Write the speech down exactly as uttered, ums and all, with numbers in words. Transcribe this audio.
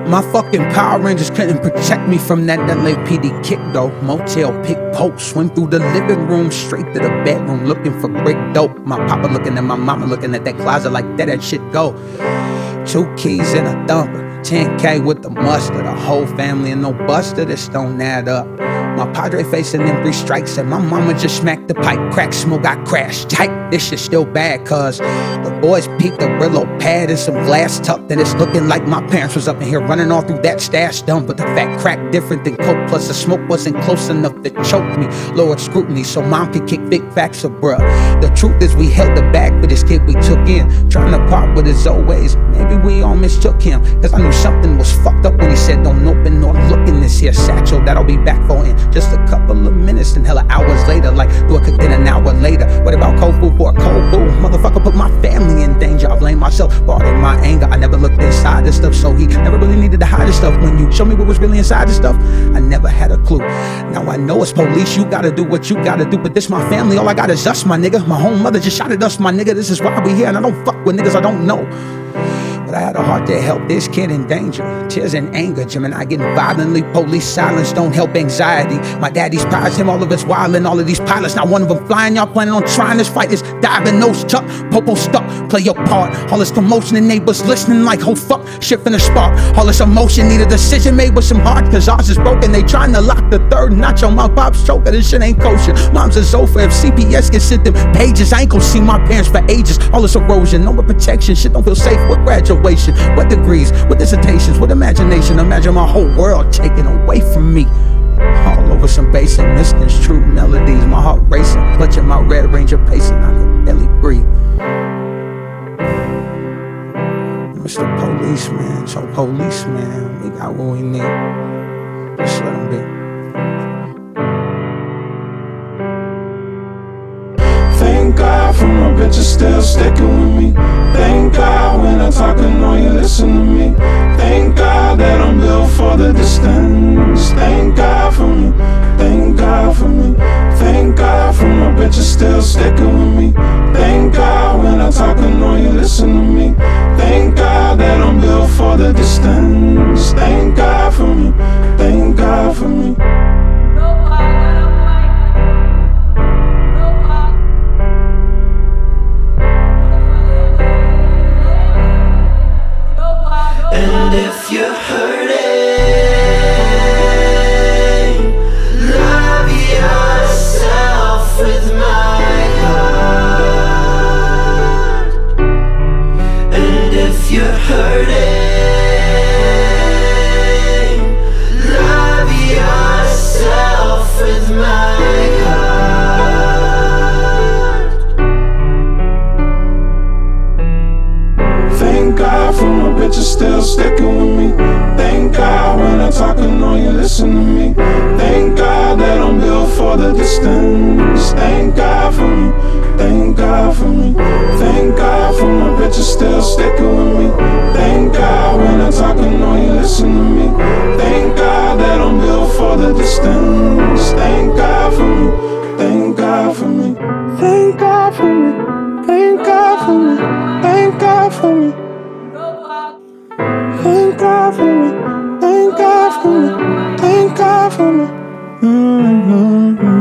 My fucking Power Rangers couldn't protect me from that L A P D kick though. Motel, pick poke, swim through the living room, straight to the bedroom, looking for brick dope. My papa looking at my mama, looking at that closet like that, that shit go. Two keys and a thumper, ten K with the mustard. The whole family and no buster, this don't add up. My padre facing them three strikes and my mama just smacked the pipe. Crack smoke, I crashed tight. This shit still bad cause the boys peeped a Brillo pad and some glass tucked, and it's looking like my parents was up in here running all through that stash dumb. But the fat crack different than coke, plus the smoke wasn't close enough to choke me. Lowered scrutiny so mom could kick big facts of bruh. The truth is we held the bag for this kid we took in, trying to part with his old ways. Maybe we all mistook him, cause I knew something was fucked up when he said don't open nor look in this here satchel that I'll be back for in just a couple of minutes and hella hours later. Like do a cook in an hour later. What about cold food for a cold boo? Motherfucker put my family in danger. I blame myself for in my anger. I never looked inside this stuff, so he never really needed to hide this stuff. When you show me what was really inside this stuff, I never had a clue. Now I know it's police, you gotta do what you gotta do, but this my family, all I got is us, my nigga. My home mother just shot at us, my nigga. This is why we here, and I don't fuck with niggas I don't know. But I had a heart to help this kid in danger. Tears and anger, Gemini getting violently. Police silence don't help anxiety. My daddy's prized him, all of us wildin', all of these pilots. Not one of them flying, y'all planning on trying this fight. Is diving, nose tuck, popo stuck. Play your part. All this commotion and neighbors listening like, oh fuck, shifting a spark. All this emotion need a decision made with some heart, cause ours is broken. They trying to lock the third notch on my pop's choker. This shit ain't kosher. Mom's a Zofa. If C P S can sit them pages, I ain't gon' see my parents for ages. All this erosion, no more protection. Shit don't feel safe with graduation. What degrees, what dissertations, what imagination. Imagine my whole world taken away from me. All over some basic misconstrued melodies. My heart racing, clutching my Red Ranger pacing. I could barely breathe. Mister Policeman, so policeman, we got what we need. Just let him be. Thank God for my bitches still sticking with me. Thank God when I talk, I know you listen to me. Thank God that I'm built for the distance. Thank God for me, thank God for me. Thank God for my bitches still sticking with me. Thank God when I talk, I know you listen to me. Thank God that I'm built for the distance. Thank God for me, thank God for me. And if you're hurting, love yourself with my heart. And if you're hurting, love yourself with my heart. Thank God for my bitches still sticking with me. Thank God when I talk, I know you listen to me. Thank God that I'm built for the distance. Thank God for me, thank God for me. Thank God for my bitches still sticking with me. Thank God when I talk, I know you listen to me. Thank God that I'm built for the distance. Thank God for me, thank God for me. Thank God for me, thank God for me. Thank God for me. Thank God for me. Thank God for me. Thank God for me. Mm-hmm.